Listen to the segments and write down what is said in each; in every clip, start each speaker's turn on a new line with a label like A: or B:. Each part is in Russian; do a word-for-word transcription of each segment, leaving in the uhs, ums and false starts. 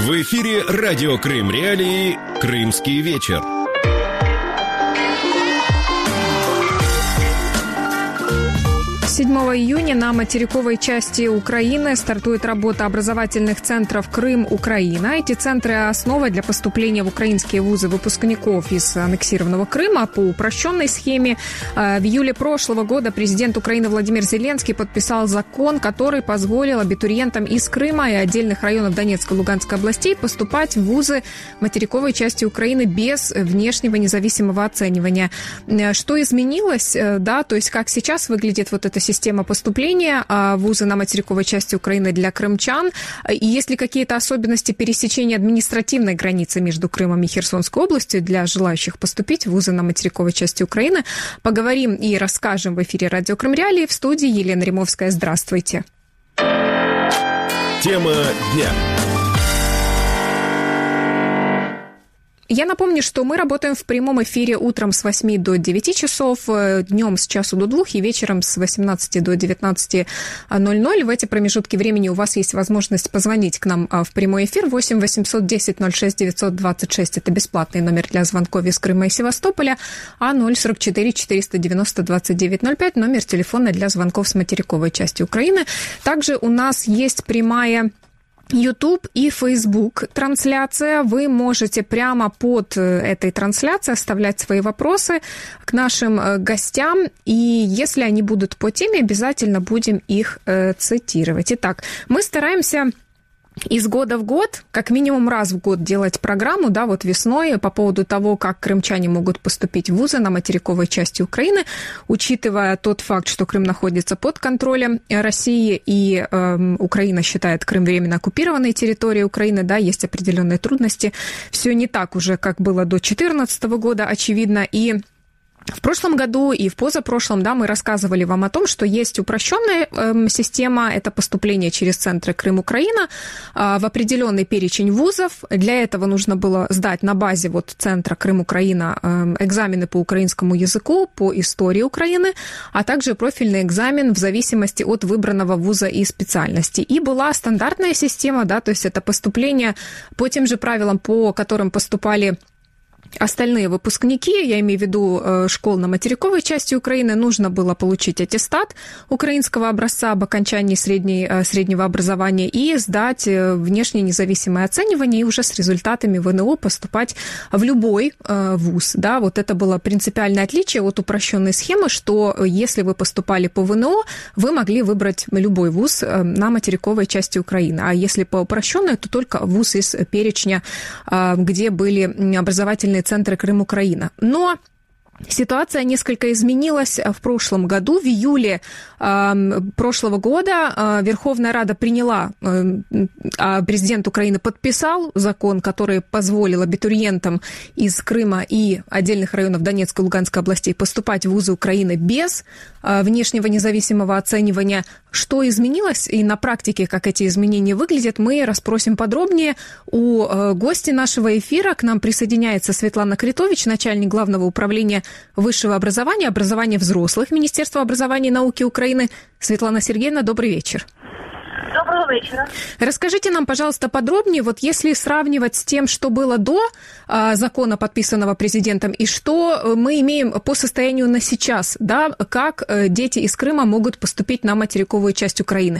A: В эфире радио Крым Реалии «Крымский вечер».
B: седьмого июня на материковой части Украины стартует работа образовательных центров «Крым-Украина». Эти центры – основа для поступления в украинские вузы выпускников из аннексированного Крыма по упрощенной схеме. В июле прошлого года президент Украины Владимир Зеленский подписал закон, который позволил абитуриентам из Крыма и отдельных районов Донецкой и Луганской областей поступать в вузы материковой части Украины без внешнего независимого оценивания. Что изменилось, да, то есть как сейчас выглядит вот эта система поступления в вузы на материковой части Украины для крымчан? И есть ли какие-то особенности пересечения административной границы между Крымом и Херсонской областью для желающих поступить в вузы на материковой части Украины? Поговорим и расскажем в эфире радио Крым Реалии. В студии Елена Римовская. Здравствуйте.
A: Тема дня.
B: Я напомню, что мы работаем в прямом эфире утром с восьми до девяти часов, днем с часу до двух и вечером с восемнадцати до девятнадцати ноль ноль. В эти промежутки времени у вас есть возможность позвонить к нам в прямой эфир. восемь восемьсот десять ноль шесть девятьсот двадцать шесть – это бесплатный номер для звонков из Крыма и Севастополя, а ноль сорок четыре четыреста девяносто двадцать девять ноль пять – номер телефона для звонков с материковой части Украины. Также у нас есть прямая YouTube и Facebook трансляция. Вы можете прямо под этой трансляцией оставлять свои вопросы к нашим гостям, и если они будут по теме, обязательно будем их э, цитировать. Итак, мы стараемся из года в год, как минимум раз в год делать программу, да, вот весной по поводу того, как крымчане могут поступить в вузы на материковой части Украины, учитывая тот факт, что Крым находится под контролем России и э, Украина считает Крым временно оккупированной территорией Украины, да, есть определенные трудности. Все не так уже, как было до две тысячи четырнадцатого года, очевидно, и в прошлом году и в позапрошлом, да, мы рассказывали вам о том, что есть упрощенная э, система, это поступление через центры Крым-Украина э, в определенный перечень вузов. Для этого нужно было сдать на базе вот центра Крым-Украина э, экзамены по украинскому языку, по истории Украины, а также профильный экзамен в зависимости от выбранного вуза и специальности. И была стандартная система, да, то есть это поступление по тем же правилам, по которым поступали остальные выпускники, я имею в виду школ на материковой части Украины, нужно было получить аттестат украинского образца об окончании средней, среднего образования и сдать внешнее независимое оценивание и уже с результатами ВНО поступать в любой вуз. Да, вот это было принципиальное отличие от упрощенной схемы, что если вы поступали по ВНО, вы могли выбрать любой вуз на материковой части Украины. А если по упрощенной, то только вуз из перечня, где были образовательные центры Крым-Украина. Но ситуация несколько изменилась в прошлом году. В июле э, прошлого года э, Верховная Рада приняла, э, а президент Украины подписал закон, который позволил абитуриентам из Крыма и отдельных районов Донецкой и Луганской областей поступать в вузы Украины без э, внешнего независимого оценивания. Что изменилось и на практике, как эти изменения выглядят, мы расспросим подробнее у э, гостя нашего эфира. К нам присоединяется Светлана Критович, начальник Главного управления высшего образования, образования взрослых Министерства образования и науки Украины. Светлана Сергеевна, добрый вечер.
C: Доброго вечера.
B: Расскажите нам, пожалуйста, подробнее, вот если сравнивать с тем, что было до а, закона, подписанного президентом, и что мы имеем по состоянию на сейчас, да, как а, дети из Крыма могут поступить на материковую часть України?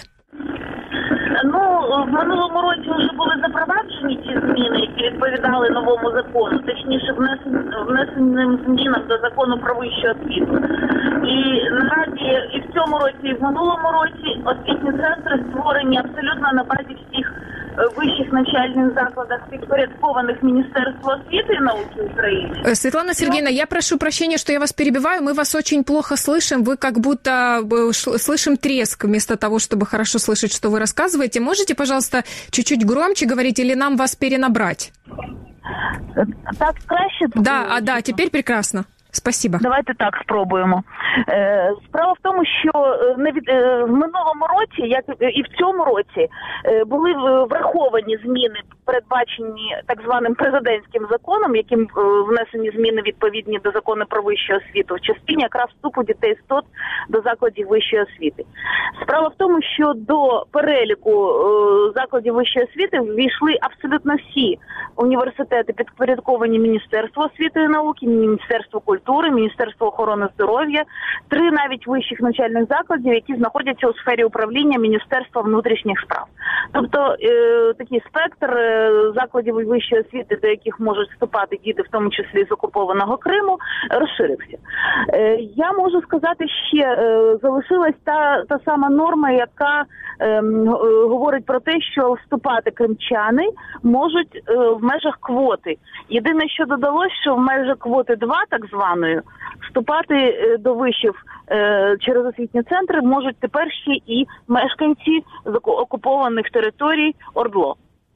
C: Ну, в минулому році вже були запроваджені ті зміни, які відповідали новому закону, точніше внесеним змінам до закону про вищу освіту. І наразі і в цьому році, і в минулому році освітні центри створені абсолютно на базі всіх вищих навчальных закладах, підпорядкованных Министерству освіти и науки Украины.
B: Светлана Сергеевна, я прошу прощения, что я вас перебиваю. Мы вас очень плохо слышим. Вы как будто слышим треск вместо того, чтобы хорошо слышать, что вы рассказываете. Можете, пожалуйста, чуть-чуть громче говорить или нам вас перенабрать?
C: Так краще?
B: Да, а да, теперь прекрасно. Спасибо.
C: Давайте так спробуємо. Справа в тому, що в минулому році, як і в цьому році, були враховані зміни, передбачені так званим президентським законом, яким внесені зміни відповідні до закону про вищу освіту в частині якраз вступу дітей-сирот до закладів вищої освіти. Справа в тому, що до переліку закладів вищої освіти ввійшли абсолютно всі університети, підпорядковані Міністерству освіти і науки, Міністерству культури, Міністерство охорони здоров'я, три навіть вищих навчальних закладів, які знаходяться у сфері управління Міністерства внутрішніх справ. Тобто е, такий спектр е, закладів вищої освіти, до яких можуть вступати діти, в тому числі з окупованого Криму, розширився. Е, я можу сказати ще, е, залишилась та, та сама норма, яка е, говорить про те, що вступати кримчани можуть е, в межах квоти. Єдине, що додалось, що в межах квоти два, так званої, вступати до вишів е, через освітні центри можуть тепер ще і мешканці з окупованих територій ОРДЛО.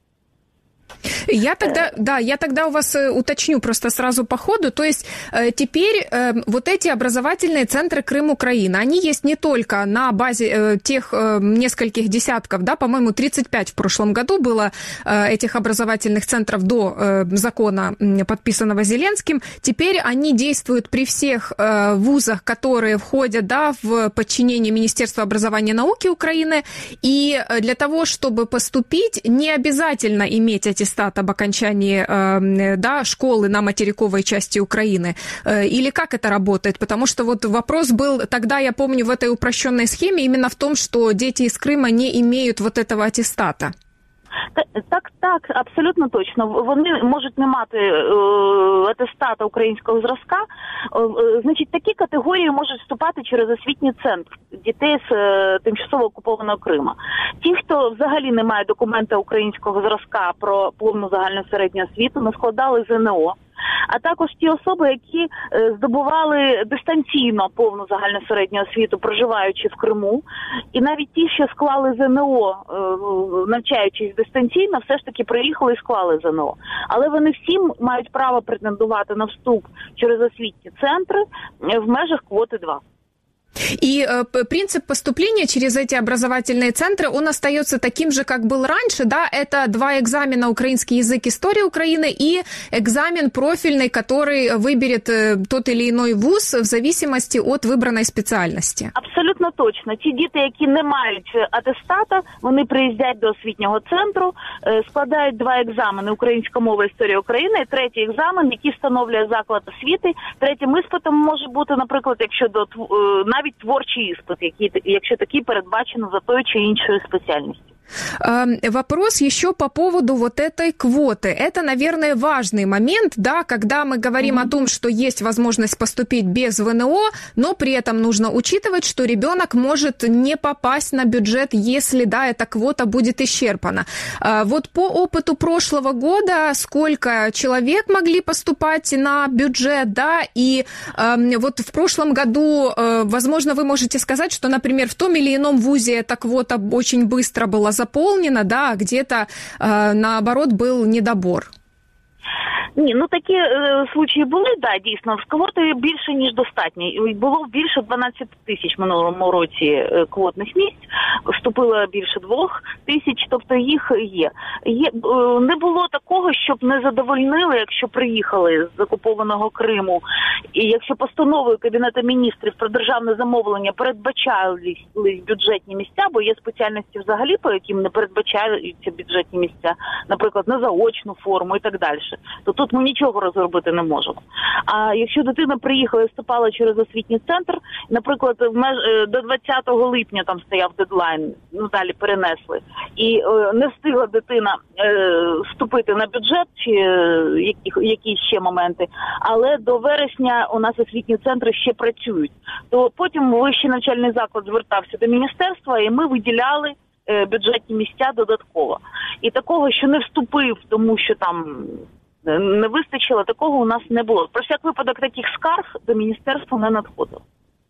B: Я тогда, да, я тогда у вас уточню просто сразу по ходу. То есть э, теперь э, вот эти образовательные центры Крым-Украина, они есть не только на базе э, тех э, нескольких десятков, да, по-моему, тридцать пять в прошлом году было э, этих образовательных центров до э, закона, подписанного Зеленским. Теперь они действуют при всех э, вузах, которые входят, да, в подчинение Министерства образования и науки Украины. И для того, чтобы поступить, не обязательно иметь аттестат об окончании э, да, школы на материковой части Украины? Э, или как это работает? Потому что вот вопрос был тогда, я помню, в этой упрощенной схеме именно в том, что дети из Крыма не имеют вот этого аттестата.
C: Так, так, абсолютно точно. Вони можуть не мати е, атестата українського зразка. Е, значить, такі категорії можуть вступати через освітній центр дітей з е, тимчасово окупованого Крима. Ті, хто взагалі не має документа українського зразка про повну загальну середню освіту, не складали ЗНО. А також ті особи, які е, здобували дистанційно повну загальну середню освіту, проживаючи в Криму, і навіть ті, що склали ЗНО, е, навчаючись дистанційно, все ж таки приїхали і склали ЗНО. Але вони всі мають право претендувати на вступ через освітні центри в межах квоти два.
B: И э, принцип поступления через эти образовательные центры, он остается таким же, как был раньше, да, это два экзамена украинский язык, история Украины и экзамен профильный, который выберет э, тот или иной вуз в зависимости от выбранной специальности.
C: Абсолютно точно. Ті діти, які не мають атестата, вони приїздять до освітнього центру, е, складають два екзамени: українська мова, історія України, і третій екзамен, який встановлює заклад освіти. Третім іспитом може бути, наприклад, якщо до е, навіть творчий іспит, який, якщо такий передбачено за тою чи іншою спеціальністю.
B: Вопрос еще по поводу вот этой квоты. Это, наверное, важный момент, да, когда мы говорим mm-hmm. о том, что есть возможность поступить без ВНО, но при этом нужно учитывать, что ребенок может не попасть на бюджет, если, да, эта квота будет исчерпана. Вот по опыту прошлого года, сколько человек могли поступать на бюджет, да, и э, вот в прошлом году, э, возможно, вы можете сказать, что, например, в том или ином вузе эта квота очень быстро была заполнено, да, а где-то, э, наоборот, был недобор.
C: Ні, ну такі е, случаї були, да, дійсно. З квоти більше, ніж достатньо. Було більше дванадцять тисяч в минулому році е, квотних місць, вступило більше двох тисяч, тобто їх є. є е, не було такого, щоб не задовольнили, якщо приїхали з окупованого Криму, і якщо постановою Кабінету міністрів про державне замовлення передбачались бюджетні місця, бо є спеціальності взагалі, по яким не передбачаються бюджетні місця, наприклад, на заочну форму і так далі, то тут ми нічого розробити не можемо. А якщо дитина приїхала і вступала через освітній центр, наприклад, до двадцятого липня там стояв дедлайн, ну далі перенесли, і е, не встигла дитина е, вступити на бюджет чи е, які, якісь ще моменти, але до вересня у нас освітні центри ще працюють, то потім вищий навчальний заклад звертався до міністерства, і ми виділяли е, бюджетні місця додатково. І такого, що не вступив, тому що там не вистачило, такого у нас не було. Про всяк випадок таких скарг до міністерства не надходило.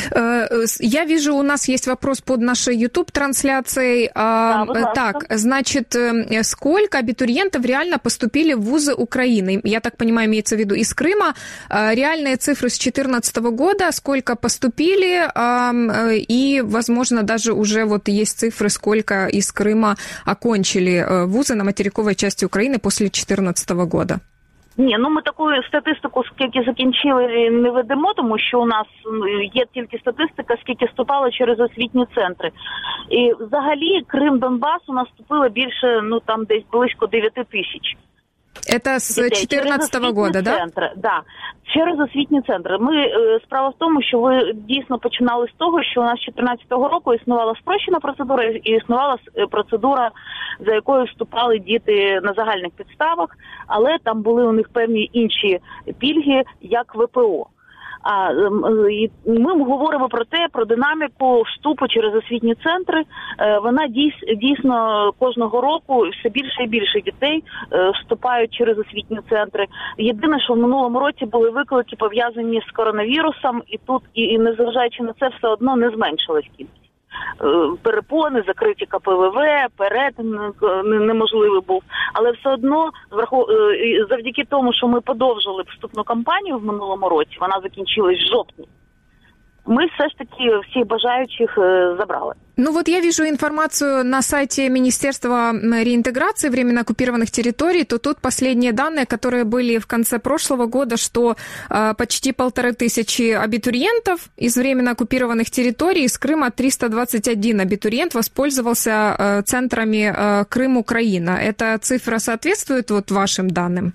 B: Я вижу, у нас есть вопрос под нашей YouTube-трансляцией.
C: Да,
B: так, значит, сколько абитуриентов реально поступили в вузы Украины? Я так понимаю, имеется в виду из Крыма. Реальные цифры с две тысячи четырнадцатого года, сколько поступили, и, возможно, даже уже вот есть цифры, сколько из Крыма окончили вузы на материковой части Украины после две тысячи четырнадцатого года.
C: Ні, ну ми таку статистику, скільки закінчили, не ведемо, тому що у нас є тільки статистика, скільки вступало через освітні центри. І взагалі Крим, Донбас у нас вступило більше, ну там десь близько дев'ять тисяч.
B: Это с две тысячи четырнадцатого года, да?
C: Центри, да? Через освітні центри. Ми, справа в тому, що ви дійсно починали з того, що у нас з дві тисячі чотирнадцятого року існувала спрощена процедура і існувала процедура, за якою вступали діти на загальних підставах, але там були у них певні інші пільги, як ВПО. А ми говоримо про те, про динаміку вступу через освітні центри. Вона дійсно кожного року все більше і більше дітей вступають через освітні центри. Єдине, що в минулому році були виклики пов'язані з коронавірусом, і тут, і незважаючи на це, все одно не зменшилась кількість. Перепони, закриті ка пе ве ве, перетин неможливий був. Але все одно, завдяки тому, що ми подовжили вступну кампанію в минулому році, вона закінчилась в жовтні, мы все ж таки всех бажающих забрали.
B: Ну вот я вижу информацию на сайте Министерства реинтеграции временно оккупированных территорий, то тут последние данные, которые были в конце прошлого года, что э, почти полторы тысячи абитуриентов из временно оккупированных территорий, из Крыма триста двадцать один абитуриент воспользовался э, центрами э, Крым-Украина. Эта цифра соответствует вот вашим данным?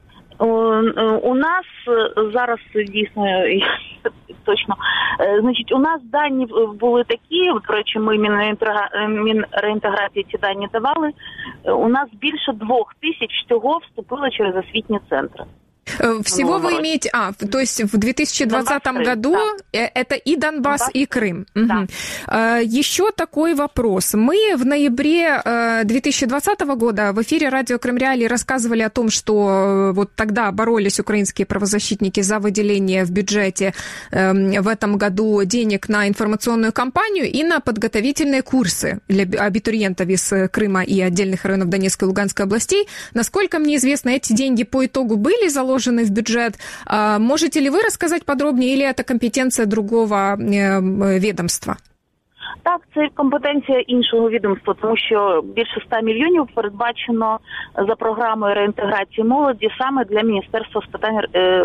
C: У нас зараз дійсно точно, значить, у нас дані були такі, до речі, ми Мінреінтеграції ці дані давали, у нас більше двох тисяч всього вступило через освітні центри.
B: Всего вы имеете... А, то есть в две тысячи двадцатом Донбасс, году да. Это и Донбасс, Донбасс, и Крым.
C: Да.
B: Угу. Еще такой вопрос. Мы в ноябре две тысячи двадцатого года в эфире радио Крым Реалии рассказывали о том, что вот тогда боролись украинские правозащитники за выделение в бюджете в этом году денег на информационную кампанию и на подготовительные курсы для абитуриентов из Крыма и отдельных районов Донецкой и Луганской областей. Насколько мне известно, эти деньги по итогу были заложены в бюджет. Можете ли вы рассказать подробнее, или это компетенция другого ведомства?
C: Так, це компетенція іншого відомства, тому що більше ста мільйонів передбачено за програмою реінтеграції молоді саме для Міністерства з питань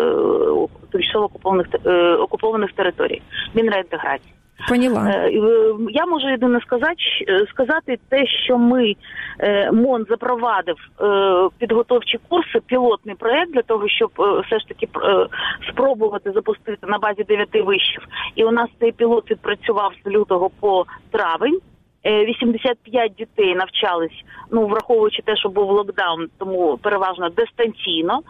C: тимчасово окупованих, окупованих територій, Мінреінтеграції.
B: Поняла.
C: Я можу єдине сказати, сказати те, що ми, МОН запровадив підготовчі курси, пілотний проєкт для того, щоб все ж таки спробувати запустити на базі дев'яти вишів. І у нас цей пілот відпрацював з лютого по травень. вісімдесят п'ять дітей навчались, ну, враховуючи те, що був локдаун, тому переважно дистанційно.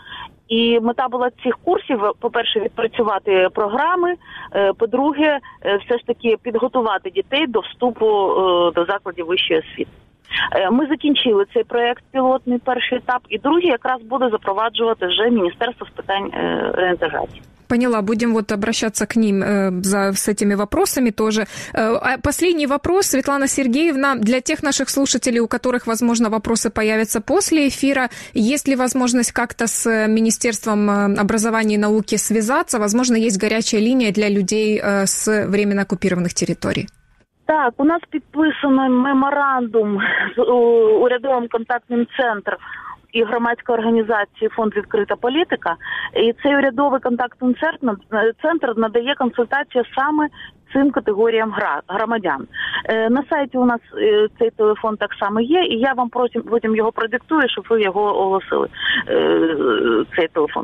C: І мета була цих курсів, по-перше, відпрацювати програми, по-друге, все ж таки підготувати дітей до вступу до закладів вищої освіти. Ми закінчили цей проєкт пілотний, перший етап, і другий якраз буде запроваджувати вже Міністерство з питань реінтеграції.
B: Поняла, будем вот обращаться к ним э, за, с этими вопросами тоже. Э, последний вопрос, Светлана Сергеевна, для тех наших слушателей, у которых, возможно, вопросы появятся после эфира, есть ли возможность как-то с Министерством образования и науки связаться? Возможно, есть горячая линия для людей э, с временно оккупированных территорий?
C: Так, у нас підписано меморандум з урядовим контактним центром і громадська організація «Фонд Відкрита політика». І цей урядовий контактний центр надає консультацію саме цим категоріям громадян. На сайті у нас цей телефон так само є, і я вам потім, потім його продиктую, щоб ви його оголосили, цей телефон.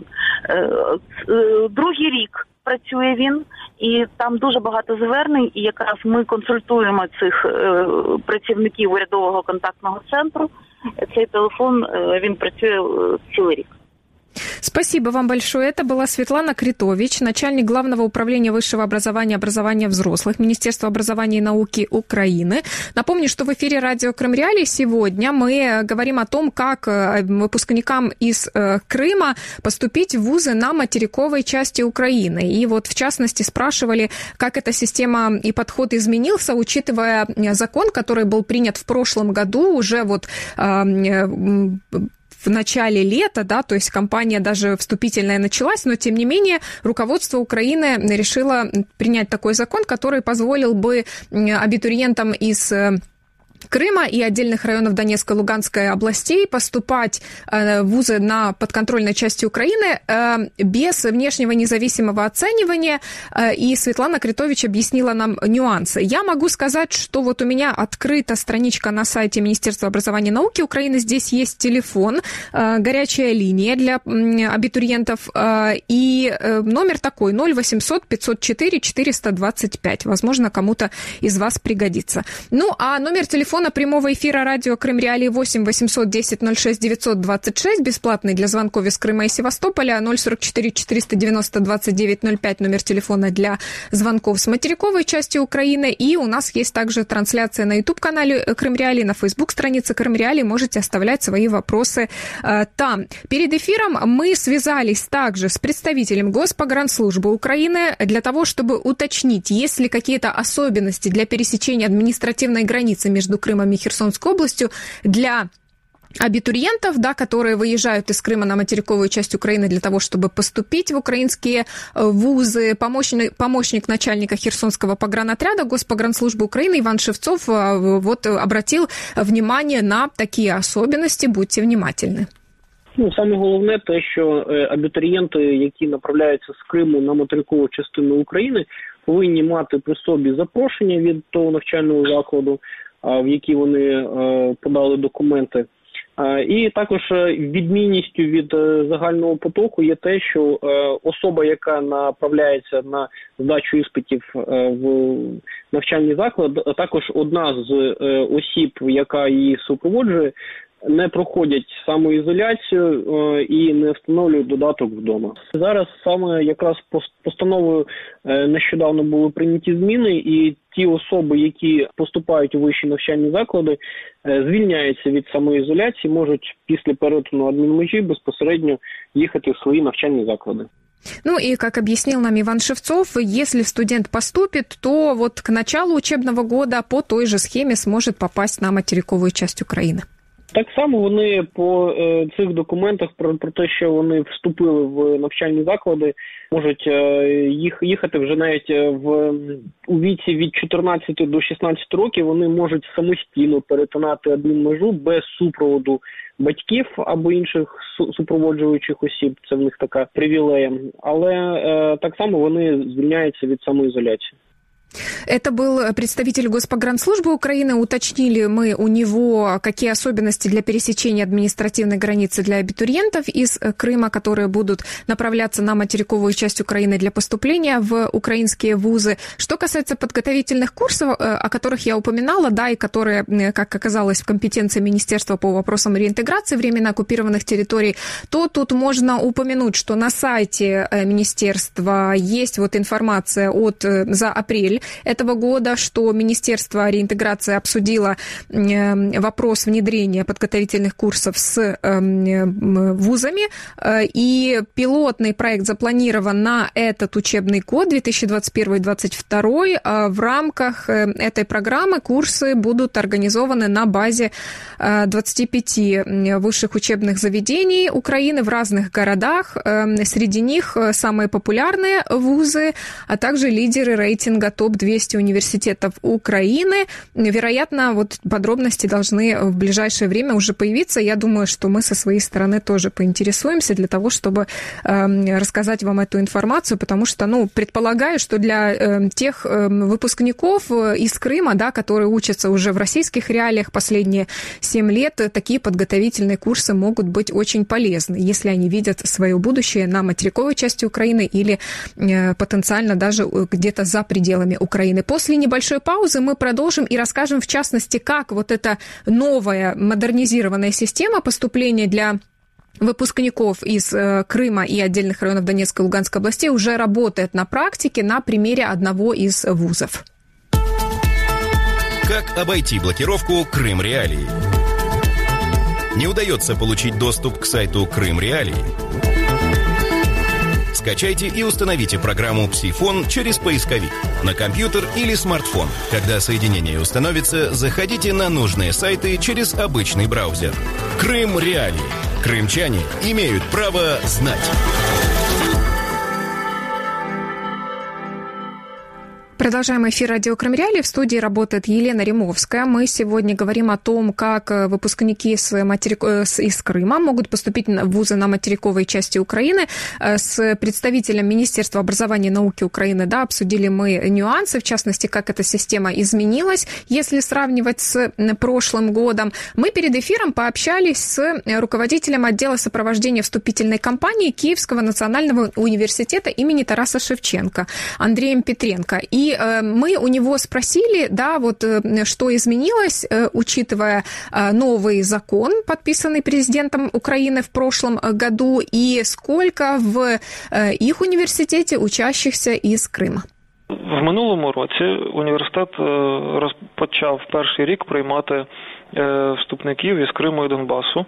C: Другий рік працює він, і там дуже багато звернень, і якраз ми консультуємо цих працівників урядового контактного центру. Цей телефон, він працює цілий рік.
B: Спасибо вам большое. Это была Светлана Критович, начальник Главного управления высшего образования и образования взрослых Министерства образования и науки Украины. Напомню, что в эфире радио Крым Реалии сегодня мы говорим о том, как выпускникам из Крыма поступить в вузы на материковой части Украины. И вот в частности спрашивали, как эта система и подход изменился, учитывая закон, который был принят в прошлом году, уже вот в начале лета, да, то есть кампания даже вступительная началась, но тем не менее руководство Украины решило принять такой закон, который позволил бы абитуриентам из Крыма и отдельных районов Донецкой и Луганской областей поступать в вузы на подконтрольной части Украины без внешнего независимого оценивания. И Светлана Критович объяснила нам нюансы. Я могу сказать, что вот у меня открыта страничка на сайте Министерства образования и науки Украины. Здесь есть телефон, горячая линия для абитуриентов. И номер такой: ноль восемьсот пятьсот четыре четыреста двадцать пять. Возможно, кому-то из вас пригодится. Ну, а номер телефона прямого эфира радио Крым Реалии восемь восемьсот десять ноль шесть девятьсот двадцать шесть, бесплатный для звонков из Крыма и Севастополя, ноль сорок четыре четыреста девяносто двадцать девять ноль пять, номер телефона для звонков с материковой части Украины. И у нас есть также трансляция на YouTube-канале Крым Реалии, на Facebook-странице Крым Реалии, можете оставлять свои вопросы э, там. Перед эфиром мы связались также с представителем Госпогранслужбы Украины для того, чтобы уточнить, есть ли какие-то особенности для пересечения административной границы между Крымом и Херсонской областью для абитуриентов, да, которые выезжают из Крыма на материковую часть Украины для того, чтобы поступить в украинские вузы. Помощник, помощник начальника Херсонского погранотряда Госпогранслужбы Украины Иван Шевцов вот обратил внимание на такие особенности. Будьте внимательны.
D: Ну, саме головне те, що абітурієнти, які направляються з Криму на материкову частину України, повинні мати при собі запрошення від того навчального закладу, в які вони подали документи. І також відмінністю від загального потоку є те, що особа, яка направляється на здачу іспитів в навчальний заклад, також одна з осіб, яка її супроводжує, не проходять самоізоляцію і не встановлюють додаток вдома. Зараз саме якраз постановою нещодавно були прийняті зміни, і ті особи, які поступають у вищі навчальні заклади, звільняються від самоізоляції, можуть після перетину адмінмежі безпосередньо їхати в свої навчальні заклади.
B: Ну и, как объяснил нам Иван Шевцов, если студент поступит, то вот к началу учебного года по той же схеме сможет попасть на материковую часть Украины.
D: Так само вони по е, цих документах про, про те, що вони вступили в навчальні заклади, можуть е, їх, їхати вже навіть в, у віці від чотирнадцяти до шістнадцяти років, вони можуть самостійно перетинати адмінмежу без супроводу батьків або інших супроводжуючих осіб, це в них така привілея, але е, так само вони звільняються від самоізоляції.
B: Это был представитель Госпогранслужбы Украины. Уточнили мы у него, какие особенности для пересечения административной границы для абитуриентов из Крыма, которые будут направляться на материковую часть Украины для поступления в украинские вузы. Что касается подготовительных курсов, о которых я упоминала, да, и которые, как оказалось, в компетенции Министерства по вопросам реинтеграции временно оккупированных территорий, то тут можно упомянуть, что на сайте Министерства есть вот информация от, за апрель этого года, что Министерство реинтеграции обсудило вопрос внедрения подготовительных курсов с вузами, и пилотный проект запланирован на этот учебный год две тысячи двадцать первый - двадцать второй. В рамках этой программы курсы будут организованы на базе двадцати пяти высших учебных заведений Украины в разных городах. Среди них самые популярные вузы, а также лидеры рейтинга топ двести университетов Украины. Вероятно, вот подробности должны в ближайшее время уже появиться. Я думаю, что мы со своей стороны тоже поинтересуемся для того, чтобы э, рассказать вам эту информацию, потому что, ну, предполагаю, что для э, тех э, выпускников из Крыма, да, которые учатся уже в российских реалиях последние семь лет, такие подготовительные курсы могут быть очень полезны, если они видят свое будущее на материковой части Украины или э, потенциально даже где-то за пределами Украины. После небольшой паузы мы продолжим и расскажем, в частности, как вот эта новая модернизированная система поступления для выпускников из Крыма и отдельных районов Донецкой и Луганской областей уже работает на практике на примере одного из вузов.
A: Как обойти блокировку Крым Реалии? Не удается получить доступ к сайту Крым Реалии? Скачайте и установите программу «Псифон» через поисковик на компьютер или смартфон. Когда соединение установится, заходите на нужные сайты через обычный браузер. Крым Реалии. Крымчане имеют право знать.
B: Продолжаем эфир радио Крым Реалии. В студии работает Елена Римовская. Мы сегодня говорим о том, как выпускники с материк... из Крыма могут поступить в вузы на материковой части Украины. С представителем Министерства образования и науки Украины да, обсудили мы нюансы, в частности, как эта система изменилась, если сравнивать с прошлым годом. Мы перед эфиром пообщались с руководителем отдела сопровождения вступительной кампании Киевского национального университета имени Тараса Шевченко Андреем Петренко. И мы у него спросили, да, вот что изменилось, учитывая новый закон, подписанный президентом Украины в прошлом году, и сколько в их університеті учащихся із Крима.
E: В минулому році університет розпочав перший рік приймати вступників із Криму і Донбасу.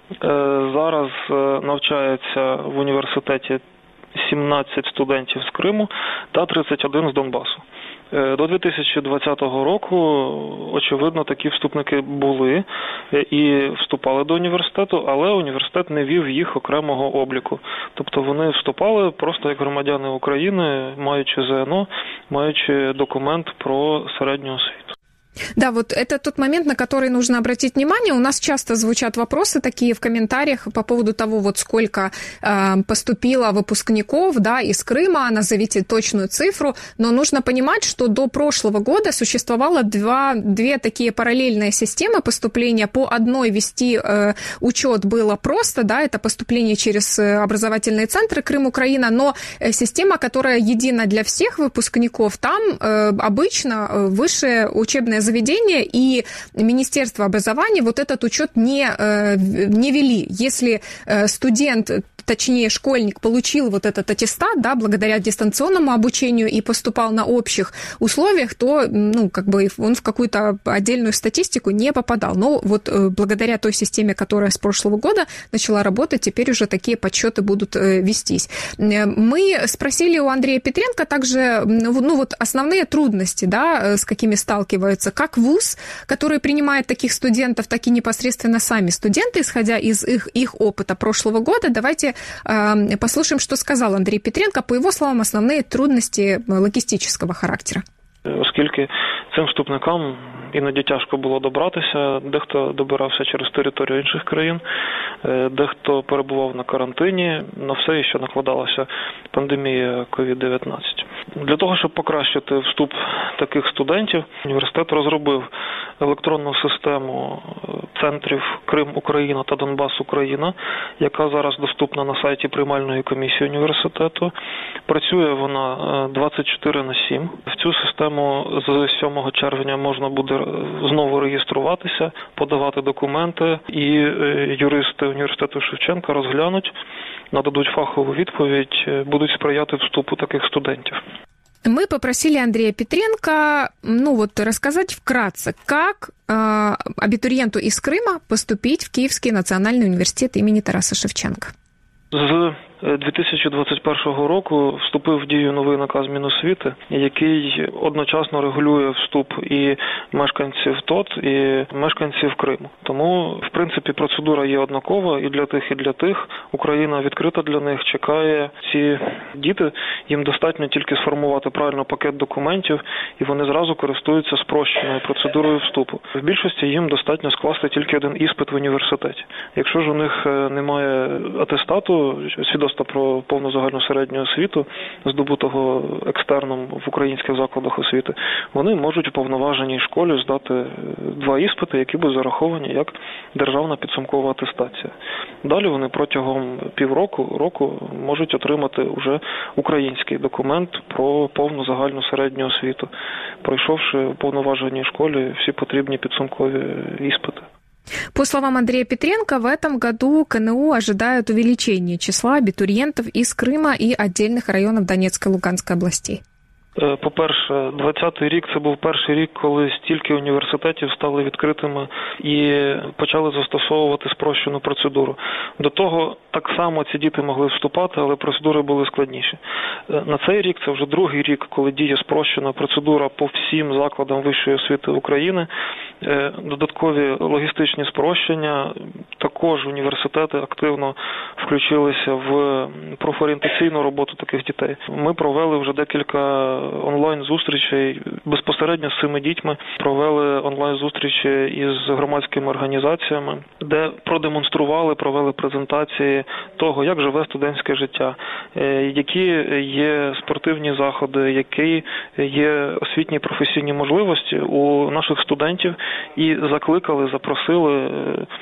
E: Зараз навчається в університеті сімнадцять студентів з Криму та тридцять один з Донбасу. До дві тисячі двадцятого року, очевидно, такі вступники були і вступали до університету, але університет не вів їх окремого обліку. Тобто вони вступали просто як громадяни України, маючи ЗНО, маючи документ про середню освіту.
B: Да, вот это тот момент, на который нужно обратить внимание. У нас часто звучат вопросы такие в комментариях по поводу того, вот сколько э, поступило выпускников, да, из Крыма, назовите точную цифру, но нужно понимать, что до прошлого года существовало два, две такие параллельные системы поступления. По одной вести э, учет было просто, да, это поступление через образовательные центры Крым-Украина, но система, которая едина для всех выпускников, там э, обычно высшее учебное заведения и Министерство образования вот этот учет не, не вели. Если студент, точнее школьник, получил вот этот аттестат, да, благодаря дистанционному обучению и поступал на общих условиях, то, ну, как бы он в какую-то отдельную статистику не попадал. Но вот благодаря той системе, которая с прошлого года начала работать, теперь уже такие подсчеты будут вестись. Мы спросили у Андрея Петренко также, ну, вот основные трудности, да, с какими сталкиваются как вуз, который принимает таких студентов, так и непосредственно сами студенты, исходя из их, их опыта прошлого года. Давайте э, послушаем, что сказал Андрей Петренко. По его словам, основные трудности логистического характера.
E: Оскільки цим вступникам іноді тяжко було добратися, дехто добирався через територію інших країн, дехто перебував на карантині, на все, що накладалася пандемія ковід дев'ятнадцять. Для того, щоб покращити вступ таких студентів, університет розробив електронну систему центрів Крим-Україна та Донбас-Україна, яка зараз доступна на сайті приймальної комісії університету. Працює вона двадцять чотири на сім. В цю систему з сьомого червня можна буде знову реєструватися, подавати документи, і юристи університету Шевченка розглянуть, нададуть фахову відповідь, будуть сприяти вступу таких студентів.
B: Мы попросили Андрея Петренко, ну вот, рассказать вкратце, как э, абитуриенту из Крыма поступить в Киевский национальный университет имени Тараса Шевченка.
E: З дві тисячі двадцять першого року вступив в дію новий наказ Міносвіти, який одночасно регулює вступ і мешканців ТОТ, і мешканців Криму. Тому, в принципі, процедура є однакова і для тих, і для тих. Україна відкрита для них, чекає. Ці діти, їм достатньо тільки сформувати правильно пакет документів, і вони зразу користуються спрощеною процедурою вступу. В більшості їм достатньо скласти тільки один іспит в університеті. Якщо ж у них немає атестату, свідоцтва про повну загальну середню освіту, здобутого екстерном в українських закладах освіти, вони можуть у повноваженій школі здати два іспити, які будуть зараховані як державна підсумкова атестація. Далі вони протягом півроку, року можуть отримати уже український документ про повну загальну середню освіту, пройшовши у повноваженій школі всі потрібні підсумкові іспити.
B: По словам Андрея Петренко, в этом году КНУ ожидают увеличения числа абитуриентов из Крыма и отдельных районов Донецкой и Луганской областей.
E: По-перше, двадцятий рік – це був перший рік, коли стільки університетів стали відкритими і почали застосовувати спрощену процедуру. До того так само ці діти могли вступати, але процедури були складніші. На цей рік, це вже другий рік, коли діє спрощена процедура по всім закладам вищої освіти України. Додаткові логістичні спрощення, також університети активно включилися в профорієнтаційну роботу таких дітей. Ми провели вже декілька онлайн-зустрічей безпосередньо з цими дітьми, провели онлайн-зустрічі із громадськими організаціями, де продемонстрували, провели презентації того, як живе студентське життя, які є спортивні заходи, які є освітні професійні можливості у наших студентів, і закликали, запросили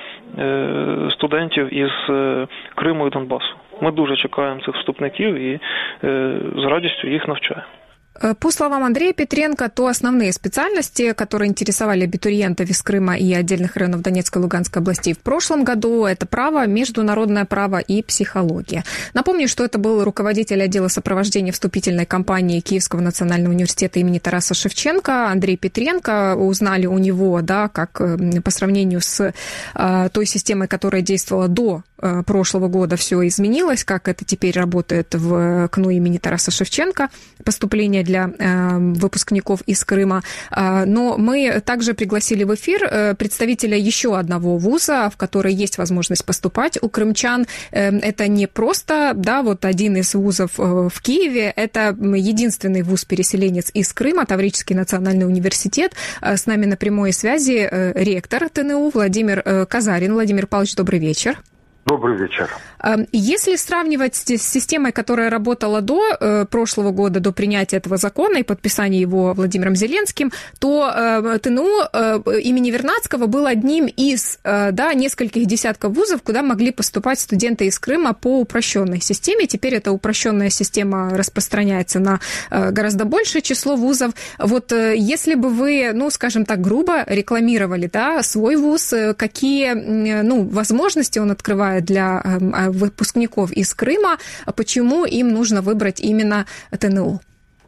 E: студентів із Криму і Донбасу. Ми дуже чекаємо цих вступників і з радістю їх навчаємо.
B: По словам Андрея Петренко, то основные специальности, которые интересовали абитуриентов из Крыма и отдельных районов Донецкой и Луганской областей в прошлом году, это право, международное право и психология. Напомню, что это был руководитель отдела сопровождения вступительной кампании Киевского национального университета имени Тараса Шевченко Андрей Петренко. Узнали у него, да, как по сравнению с э, той системой, которая действовала до э, прошлого года, все изменилось, как это теперь работает в КНУ имени Тараса Шевченко, поступление для э, выпускников из Крыма. Э, но мы также пригласили в эфир э, представителя еще одного вуза, в который есть возможность поступать у крымчан. Э, это не просто, да, вот один из вузов э, в Киеве, это единственный вуз-переселенец из Крыма, Таврический национальный университет. Э, с нами на прямой связи э, ректор ТНУ Владимир э, Казарин. Владимир Павлович, добрый вечер.
F: Добрый вечер.
B: Если сравнивать с системой, которая работала до э, прошлого года, до принятия этого закона и подписания его Владимиром Зеленским, то э, ТНУ э, имени Вернадского был одним из э, да, нескольких десятков вузов, куда могли поступать студенты из Крыма по упрощенной системе. Теперь эта упрощенная система распространяется на э, гораздо большее число вузов. Вот э, если бы вы, ну, скажем так, грубо рекламировали, да, свой вуз, э, какие э, ну, возможности он открывает для э, выпускников из Крыма, почему им нужно выбрать именно ТНУ?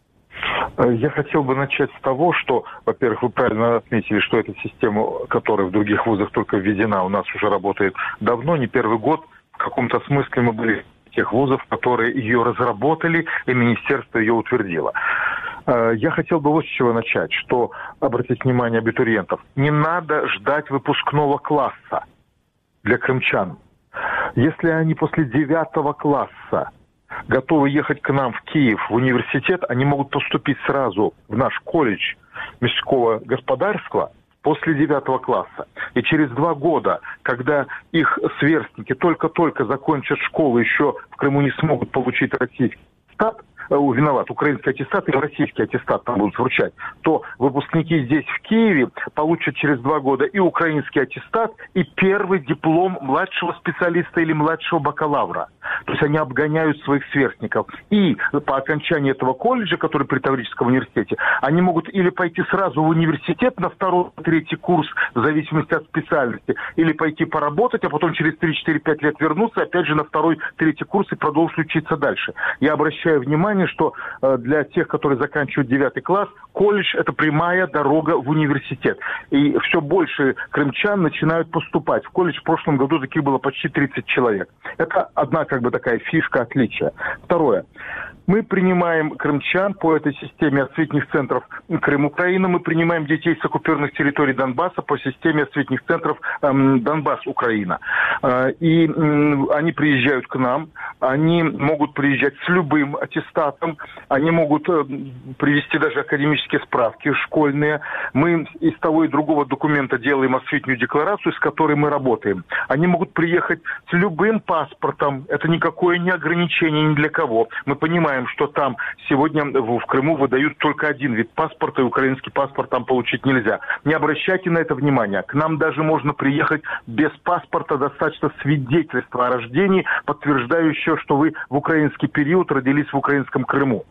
F: Я хотел бы начать с того, что, во-первых, вы правильно отметили, что эта система, которая в других вузах только введена, у нас уже работает давно, не первый год. В каком-то смысле мы были тех вузов, которые ее разработали, и министерство ее утвердило. Я хотел бы вот с чего начать, что, обратить внимание абитуриентов, не надо ждать выпускного класса для крымчан. Если они после девятого класса готовы ехать к нам в Киев, в университет, они могут поступить сразу в наш колледж міського господарства после девятого класса. И через два года, когда их сверстники только-только закончат школу, еще в Крыму не смогут получить российский аттестат, виноват, украинский аттестат и российский аттестат там будут вручать, то выпускники здесь, в Киеве, получат через два года и украинский аттестат, и первый диплом младшего специалиста или младшего бакалавра. То есть они обгоняют своих сверстников. И по окончании этого колледжа, который при Таврическом университете, они могут или пойти сразу в университет на второй, третий курс, в зависимости от специальности, или пойти поработать, а потом через три, четыре, пять лет вернуться, опять же на второй, третий курс и продолжить учиться дальше. Я обращаю внимание, что для тех, которые заканчивают девятый класс, колледж – это прямая дорога в университет. И все больше крымчан начинают поступать. В колледж в прошлом году таких было почти тридцать человек. Это одна как бы такая фишка, отличия. Второе. Мы принимаем крымчан по этой системе осветных центров Крым, Украина. Мы принимаем детей с оккупированных территорий Донбасса по системе осветных центров эм, Донбасс, Украина. Э, и э, они приезжают к нам. Они могут приезжать с любым аттестатом. Они могут э, привести даже академические справки школьные. Мы из того и другого документа делаем осветную декларацию, с которой мы работаем. Они могут приехать с любым паспортом. Это никакое не ограничение ни для кого. Мы понимаем, что там сегодня в Крыму выдают только один вид паспорта, и украинский паспорт там получить нельзя. Не обращайте на это внимания. К нам даже можно приехать без паспорта, достаточно свидетельства о рождении, подтверждающего, что вы в украинский период родились в украинском Крыму.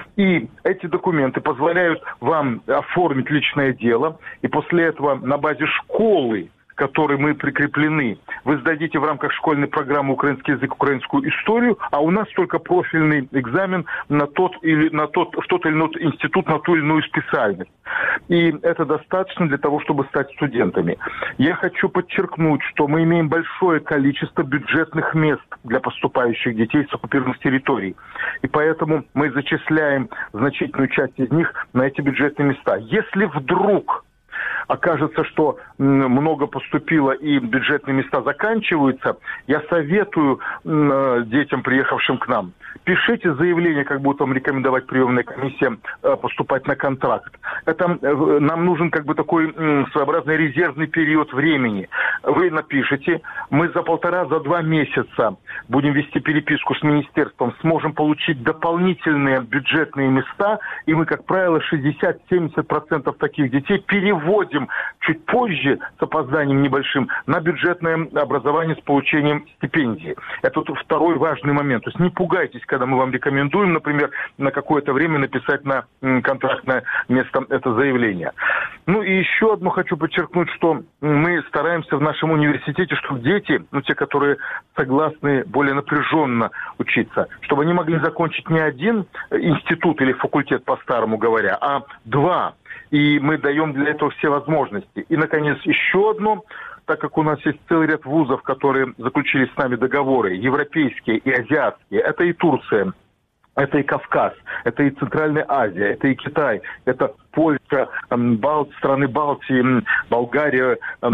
F: И эти документы позволяют вам оформить личное дело, и после этого на базе школы, который мы прикреплены. Вы сдадите в рамках школьной программы украинский язык, украинскую историю, а у нас только профильный экзамен на тот или на тот, в тот или иной институт, на ту или иную специальность. И это достаточно для того, чтобы стать студентами. Я хочу подчеркнуть, что мы имеем большое количество бюджетных мест для поступающих детей с оккупированных территорий. И поэтому мы зачисляем значительную часть из них на эти бюджетные места. Если вдруг окажется, что много поступило и бюджетные места заканчиваются, я советую детям, приехавшим к нам, пишите заявление, как будет вам рекомендовать приемная комиссия, поступать на контракт. Это нам нужен как бы такой своеобразный резервный период времени. Вы напишите, мы за полтора, за два месяца будем вести переписку с министерством, сможем получить дополнительные бюджетные места, и мы, как правило, шестьдесят-семьдесят процентов таких детей переводим чуть позже, с опозданием небольшим, на бюджетное образование с получением стипендии. Это вот второй важный момент. То есть не пугайтесь, когда мы вам рекомендуем, например, на какое-то время написать на контрактное место это заявление. Ну и еще одно хочу подчеркнуть, что мы стараемся в нашем университете, чтобы дети, ну те, которые согласны более напряженно учиться, чтобы они могли закончить не один институт или факультет, по-старому говоря, а два. И мы даем для этого все возможности. И, наконец, еще одно, так как у нас есть целый ряд вузов, которые заключили с нами договоры, европейские и азиатские, это и Турция, это и Кавказ, это и Центральная Азия, это и Китай, это Польша, Бал... страны Балтии, Болгария,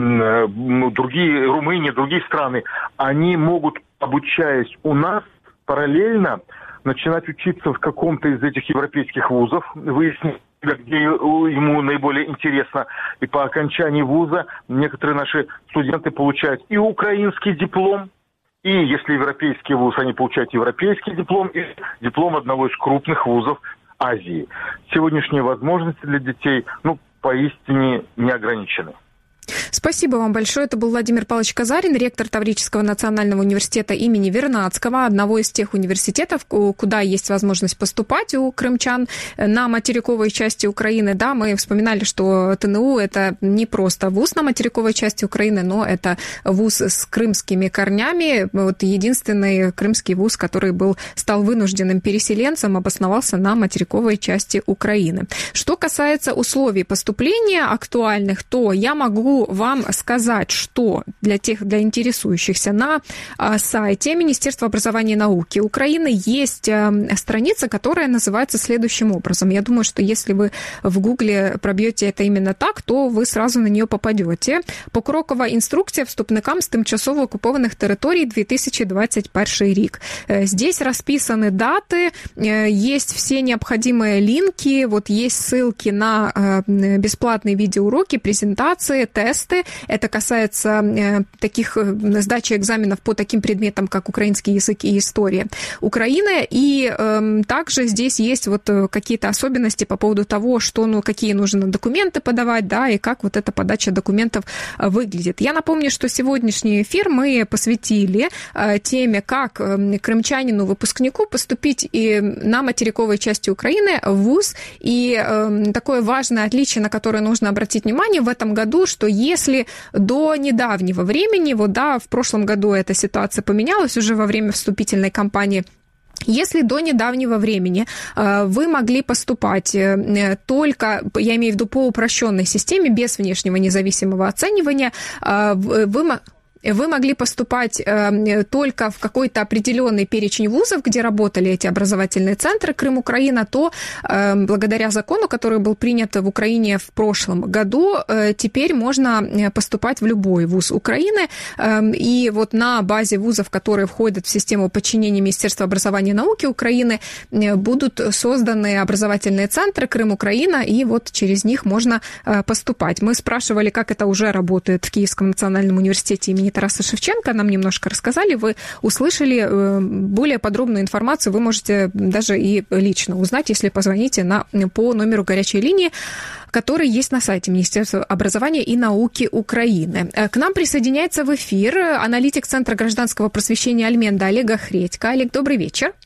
F: другие, Румыния, другие страны. Они могут, обучаясь у нас, параллельно начинать учиться в каком-то из этих европейских вузов, выяснить, где ему наиболее интересно. И по окончании вуза некоторые наши студенты получают и украинский диплом, и если европейский вуз, они получают европейский диплом и диплом одного из крупных вузов Азии. Сегодняшние возможности для детей, ну, поистине не ограничены.
B: Спасибо вам большое. Это был Владимир Павлович Казарин, ректор Таврического национального университета имени Вернадского, одного из тех университетов, куда есть возможность поступать у крымчан на материковой части Украины. Да, мы вспоминали, что ТНУ – это не просто вуз на материковой части Украины, но это вуз с крымскими корнями. Вот единственный крымский вуз, который был, стал вынужденным переселенцем, обосновался на материковой части Украины. Что касается условий поступления актуальных, то я могу вам сказать, что для тех, для интересующихся, на а, сайте Министерства образования и науки Украины есть а, страница, которая называется следующим образом. Я думаю, что если вы в Гугле пробьете это именно так, то вы сразу на нее попадете. Покрокова інструкція вступникам з тимчасово окупованих територій две тысячи двадцать первый рік. Здесь расписаны даты, есть все необходимые линки, вот есть ссылки на бесплатные видеоуроки, презентации, тесты. Это касается э, таких э, сдачи экзаменов по таким предметам, как украинский язык и история Украины. И э, также здесь есть вот какие-то особенности по поводу того, что, ну, какие нужно документы подавать, да, и как вот эта подача документов выглядит. Я напомню, что сегодняшний эфир мы посвятили э, теме, как э, крымчанину, выпускнику поступить и на материковой части Украины в вуз. И э, такое важное отличие, на которое нужно обратить внимание в этом году, что если до недавнего времени, вот да, в прошлом году эта ситуация поменялась уже во время вступительной кампании, если до недавнего времени э, вы могли поступать э, только, я имею в виду по упрощенной системе, без внешнего независимого оценивания, э, вы... Вы могли поступать э, только в какой-то определенный перечень вузов, где работали эти образовательные центры Крым-Украина, то э, благодаря закону, который был принят в Украине в прошлом году, э, теперь можно поступать в любой вуз Украины. Э, и вот на базе вузов, которые входят в систему подчинения Министерства образования и науки Украины, э, будут созданы образовательные центры Крым-Украина, и вот через них можно э, поступать. Мы спрашивали, как это уже работает в Киевском национальном университете имени Тараса Шевченко, нам немножко рассказали, вы услышали более подробную информацию, вы можете даже и лично узнать, если позвоните на, по номеру горячей линии, который есть на сайте Министерства образования и науки Украины. К нам присоединяется в эфир аналитик Центра гражданского просвещения Альменда Олег Охредько. Олег, добрый вечер.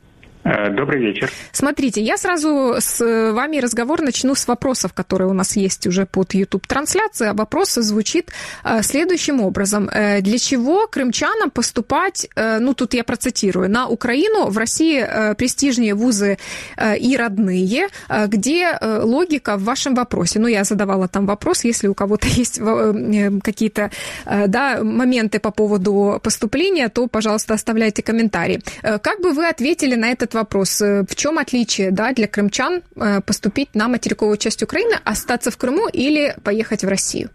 G: Добрый вечер.
B: Смотрите, я сразу с вами разговор начну с вопросов, которые у нас есть уже под YouTube-трансляцией. А вопрос звучит следующим образом. Для чего крымчанам поступать, ну тут я процитирую, на Украину, в России престижнее вузы и родные, где логика в вашем вопросе? Ну, я задавала там вопрос, если у кого-то есть какие-то, да, моменты по поводу поступления, то, пожалуйста, оставляйте комментарии. Как бы вы ответили на этот вопрос? В чем отличие, да, для крымчан поступить на материковую часть Украины, остаться в Крыму или поехать в Россию?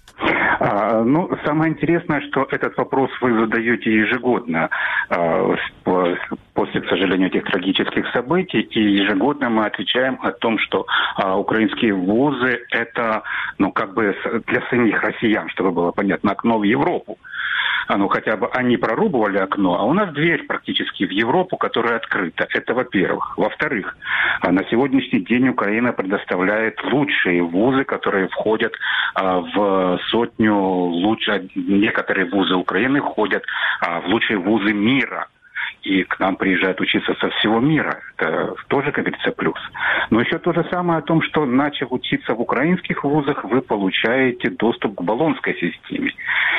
G: А, ну, самое интересное, что этот вопрос вы задаете ежегодно а, после, к сожалению, этих трагических событий, и ежегодно мы отвечаем о том, что а, украинские вузы – это, ну, как бы для самих россиян, чтобы было понятно, окно в Европу. А, ну, хотя бы они прорубывали окно, а у нас дверь практически в Европу, которая открыта. Это во-первых. Во-вторых, на сегодняшний день Украина предоставляет лучшие вузы, которые входят а, в сотню лучших. Некоторые вузы Украины входят а, в лучшие вузы мира. И к нам приезжают учиться со всего мира. Это тоже, как говорится, плюс. Но еще то же самое о том, что, начав учиться в украинских вузах, вы получаете доступ к болонской системе.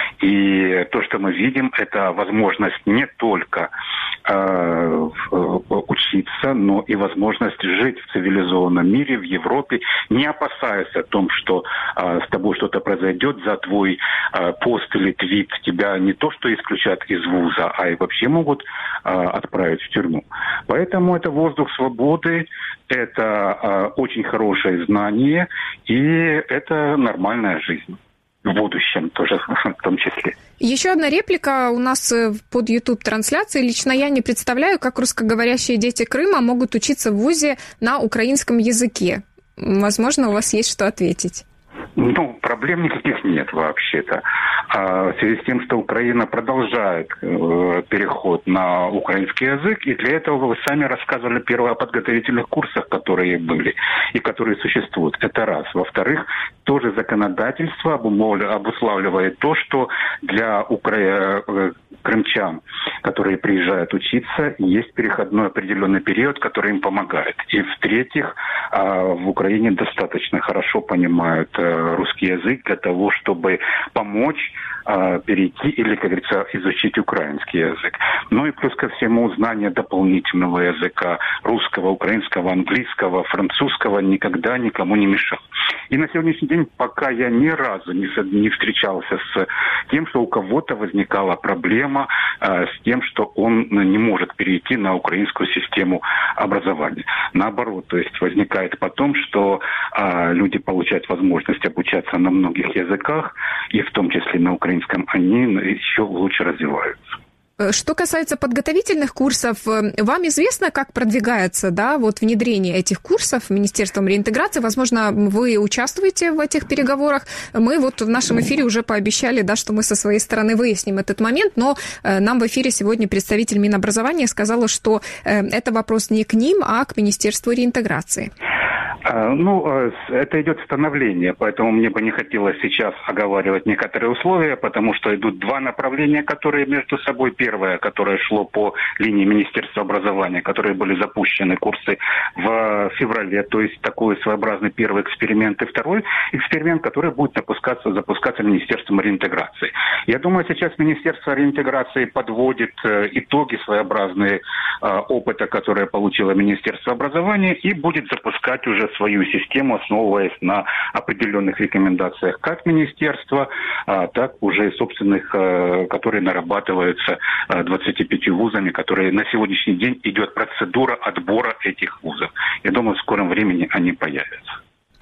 G: И то, что мы видим, это возможность не только э, учиться, но и возможность жить в цивилизованном мире, в Европе, не опасаясь о том, что э, с тобой что-то произойдет, за твой э, пост или твит тебя не то что исключат из вуза, а и вообще могут э, отправить в тюрьму. Поэтому это воздух свободы, это э, очень хорошее знание, и это нормальная жизнь. В будущем тоже в том числе.
B: Еще одна реплика у нас под YouTube-трансляцией. Лично я не представляю, как русскоговорящие дети Крыма могут учиться в вузе на украинском языке. Возможно, у вас есть что ответить.
G: Ну, проблем никаких нет вообще-то. А в связи с тем, что Украина продолжает э, переход на украинский язык, и для этого вы сами рассказывали первые о подготовительных курсах, которые были и которые существуют. Это раз. Во-вторых, тоже законодательство обуславливает то, что для укра... крымчан, которые приезжают учиться, есть переходной определенный период, который им помогает. И в-третьих, в Украине достаточно хорошо понимают русский язык для того, чтобы помочь перейти или, как говорится, изучить украинский язык. Ну и плюс ко всему знание дополнительного языка русского, украинского, английского, французского никогда никому не мешал. И на сегодняшний день пока я ни разу не, не встречался с тем, что у кого-то возникала проблема э, с тем, что он не может перейти на украинскую систему образования. Наоборот, то есть возникает потом, что э, люди получают возможность обучаться на многих языках, и в том числе на украинском, они еще лучше развиваются.
B: Что касается подготовительных курсов, вам известно, как продвигается, да, вот внедрение этих курсов Министерством реинтеграции? Возможно, вы участвуете в этих переговорах. Мы вот в нашем эфире уже пообещали, да, что мы со своей стороны выясним этот момент, но нам в эфире сегодня представитель Минобразования сказала, что это вопрос не к ним, а к Министерству реинтеграции.
G: Ну, это идет становление, поэтому мне бы не хотелось сейчас оговаривать некоторые условия, потому что идут два направления, которые между собой. Первое, которое шло по линии Министерства образования, которые были запущены курсы в феврале, то есть такой своеобразный первый эксперимент. И второй эксперимент, который будет запускаться, запускаться Министерством реинтеграции. Я думаю, сейчас Министерство реинтеграции подводит итоги своеобразные опыта, которые получило Министерство образования, и будет запускать уже свою систему, основываясь на определенных рекомендациях как министерства, так уже и собственных, которые нарабатываются двадцатью пятью вузами, которые на сегодняшний день идет процедура отбора этих вузов. Я думаю, в скором времени они появятся.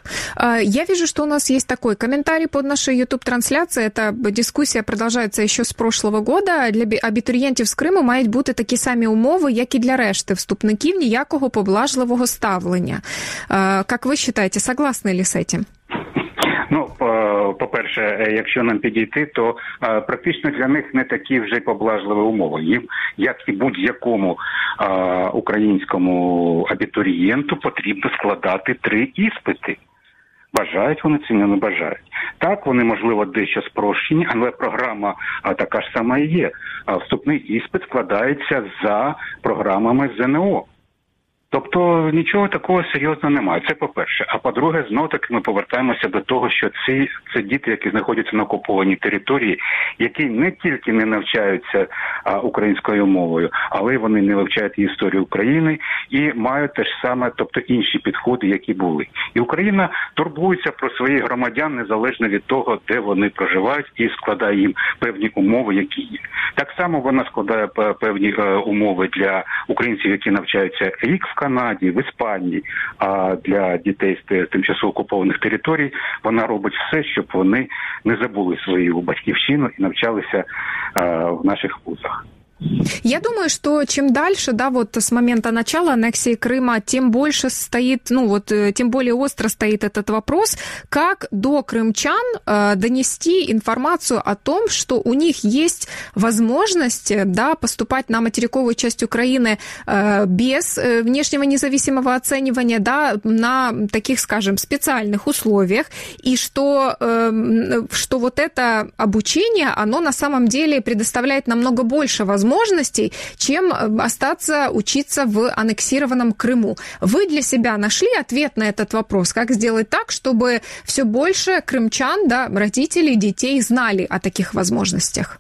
B: Я вижу, что у нас есть такой комментарий под нашей YouTube-трансляцией. Эта дискусія продовжується ще з прошлого года. Для абітурієнтів з Криму мають бути такі самі умови, як і для решти вступників, ніякого поблажливого ставлення. Як ви вважаєте, согласны ли з цим?
G: Ну, по-перше, якщо нам підійти, то практично для них не такі вже поблажливі умови. Їм, як і будь-якому українському абітурієнту, потрібно складати три іспити. Бажають вони це, не бажають. Так, вони, можливо, дещо спрощені, але програма така ж сама і є. Вступний іспит складається за програмами ЗНО. Тобто нічого такого серйозного немає. Це по-перше. А по-друге, знов-таки ми повертаємося до того, що ці це діти, які знаходяться на окупованій території, які не тільки не навчаються а, українською мовою, але й вони не вивчають історію України і мають те ж саме, тобто інші підходи, які були. І Україна турбується про своїх громадян незалежно від того, де вони проживають, і складає їм певні умови, які є. Так само вона складає певні е, умови для українців, які навчаються рік в Канаді, в Іспанії, а для дітей з тимчасово окупованих територій вона робить все, щоб вони не забули свою батьківщину і навчалися а, в наших вузах.
B: Я думаю, что чем дальше, да, вот с момента начала аннексии Крыма, тем больше стоит, ну вот, тем более остро стоит этот вопрос, как до крымчан э, донести информацию о том, что у них есть возможность, да, поступать на материковую часть Украины э, без э, внешнего независимого оценивания, да, на таких, скажем, специальных условиях, и что, э, что вот это обучение, оно на самом деле предоставляет намного больше возможностей, возможностей, чем остаться учиться в аннексированном Крыму. Вы для себя нашли ответ на этот вопрос? Как сделать так, чтобы все больше крымчан, да, родителей, детей знали о таких возможностях?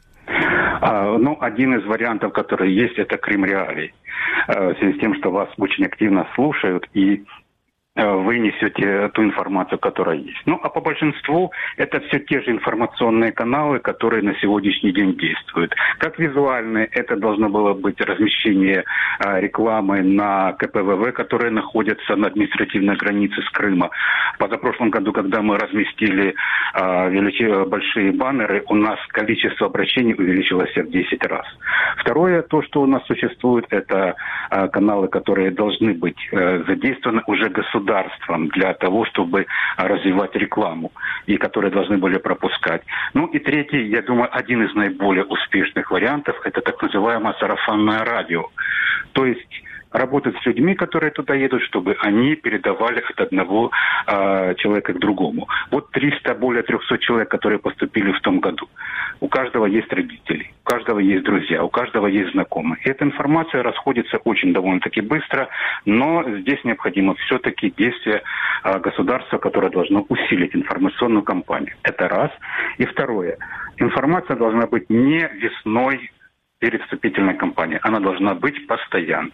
G: А, ну, один из вариантов, который есть, это Крым Реалии. В связи с тем, что вас очень активно слушают и вы несете ту информацию, которая есть. Ну, а по большинству это все те же информационные каналы, которые на сегодняшний день действуют. Как визуальные, это должно было быть размещение а, рекламы на ка пэ вэ вэ, которые находятся на административной границе с Крыма. В позапрошлом году, когда мы разместили а, величи, большие баннеры, у нас количество обращений увеличилось в десять раз. Второе, то, что у нас существует, это а, каналы, которые должны быть а, задействованы уже государством. государством для того, чтобы развивать рекламу, и которые должны были пропускать. Ну и третий, я думаю, один из наиболее успешных вариантов, это так называемое сарафанное радио. То есть работать с людьми, которые туда едут, чтобы они передавали от одного э, человека к другому. Вот триста, более триста человек, которые поступили в том году. У каждого есть родители, у каждого есть друзья, у каждого есть знакомые. И эта информация расходится очень довольно-таки быстро, но здесь необходимо все-таки действие э, государства, которое должно усилить информационную кампанию. Это раз. И второе. Информация должна быть не весной перед вступительной кампанией. Она должна быть постоянно.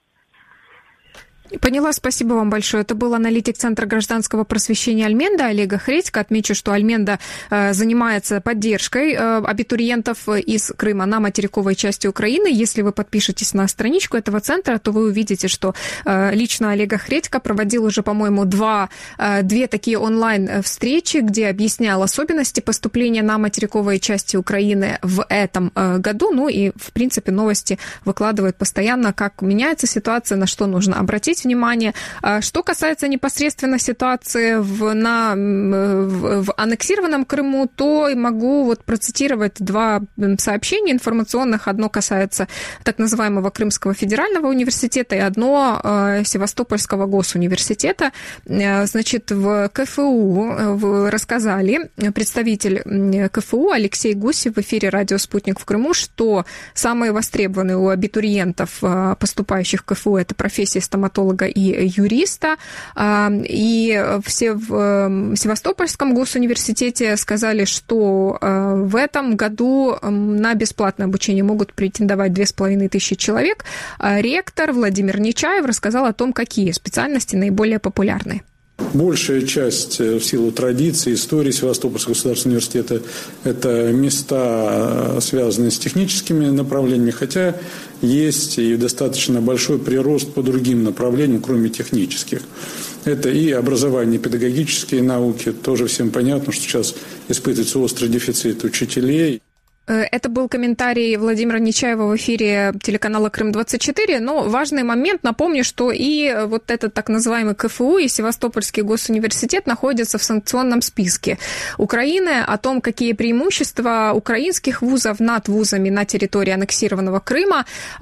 B: Поняла, спасибо вам большое. Это был аналитик Центра гражданского просвещения Альменда Олега Хредько. Отмечу, что Альменда э, занимается поддержкой э, абитуриентов из Крыма на материковой части Украины. Если вы подпишетесь на страничку этого центра, то вы увидите, что э, лично Олега Хредько проводил уже, по-моему, два, э, две такие онлайн-встречи, где объяснял особенности поступления на материковой части Украины в этом э, году. Ну и, в принципе, новости выкладывают постоянно, как меняется ситуация, на что нужно обратить внимание. Что касается непосредственно ситуации в, на, в, в аннексированном Крыму, то могу вот процитировать два сообщения информационных. Одно касается так называемого Крымского федерального университета и одно э, Севастопольского госуниверситета. Значит, в ка эф у рассказали представитель ка эф у Алексей Гусев в эфире «Радио Спутник» в Крыму, что самые востребованные у абитуриентов, поступающих в ка эф у, это профессии стоматолога и юриста, и все в Севастопольском госуниверситете сказали, что в этом году на бесплатное обучение могут претендовать две с половиной тысячи человек. Ректор Владимир Нечаев рассказал о том, какие специальности наиболее популярны.
H: Большая часть в силу традиции, истории Севастопольского государственного университета – это места, связанные с техническими направлениями, хотя есть и достаточно большой прирост по другим направлениям, кроме технических. Это и образование, и педагогические науки. Тоже всем понятно, что сейчас испытывается острый дефицит учителей.
B: Это был комментарий Владимира Нечаева в эфире телеканала Крым двадцать четыре. Но важный момент, напомню, что и вот этот так называемый ка эф у, и Севастопольский госуниверситет находятся в санкционном списке Украины. О том, какие преимущества украинских вузов над вузами на территории аннексированного Крыма,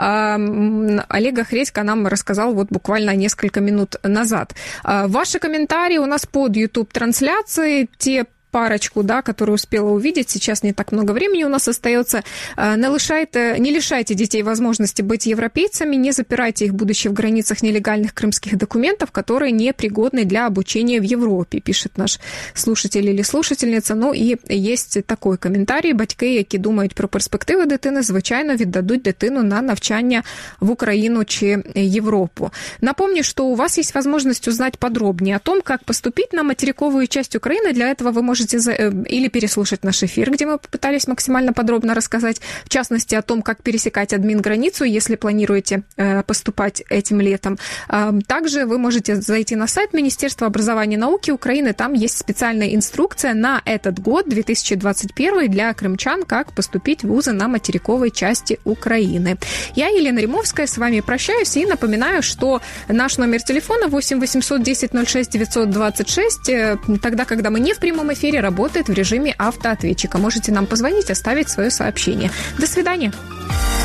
B: Олега Хредько нам рассказал вот буквально несколько минут назад. Ваши комментарии у нас под YouTube-трансляцией, те парочку, да, которую успела увидеть. Сейчас не так много времени у нас остается. Не лишайте, не лишайте детей возможности быть европейцами, не запирайте их, будучи в границах нелегальных крымских документов, которые непригодны для обучения в Европе, пишет наш слушатель или слушательниця. Ну і є такий коментарій. Батьки, які думають про перспективи дитини, звичайно, віддадуть дитину на навчання в Украину чи Европу. Напомню, что у вас есть возможность узнать подробнее о том, как поступить на материковую часть Украины. Для этого вы можете за... или переслушать наш эфир, где мы попытались максимально подробно рассказать, в частности, о том, как пересекать админграницу, если планируете поступать этим летом. Также вы можете зайти на сайт Министерства образования и науки Украины. Там есть специальная инструкция на этот год, две тысячи двадцать первый, для крымчан, как поступить в вузы на материковой части Украины. Я, Елена Римовская, с вами прощаюсь и напоминаю, что наш номер телефона восемь восемьсот десять ноль шесть девятьсот двадцать шесть, тогда, когда мы не в прямом эфире, работает в режиме автоответчика. Можете нам позвонить, оставить свое сообщение. До свидания.